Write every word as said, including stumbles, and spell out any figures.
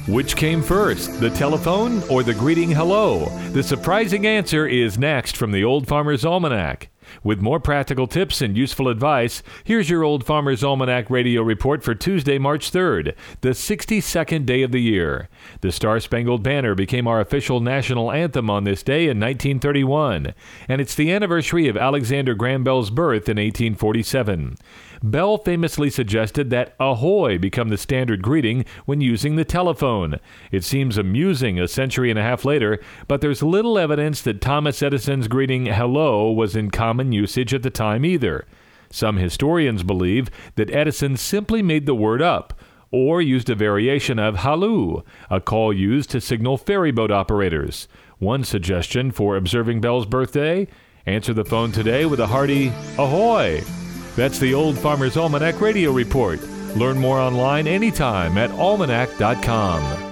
Which came first, the telephone or the greeting hello? The surprising answer is next from the Old Farmer's Almanac. With more practical tips and useful advice, here's your Old Farmer's Almanac radio report for Tuesday, March third, the sixty-second day of the year. The Star-Spangled Banner became our official national anthem on this day in nineteen thirty-one, and it's the anniversary of Alexander Graham Bell's birth in eighteen forty-seven. Bell famously suggested that ahoy become the standard greeting when using the telephone. It seems amusing a century and a half later, but there's little evidence that Thomas Edison's greeting hello was in common usage at the time either. Some historians believe that Edison simply made the word up, or used a variation of halloo, a call used to signal ferryboat operators. One suggestion for observing Bell's birthday? Answer the phone today with a hearty ahoy! That's the Old Farmer's Almanac Radio Report. Learn more online anytime at almanac dot com.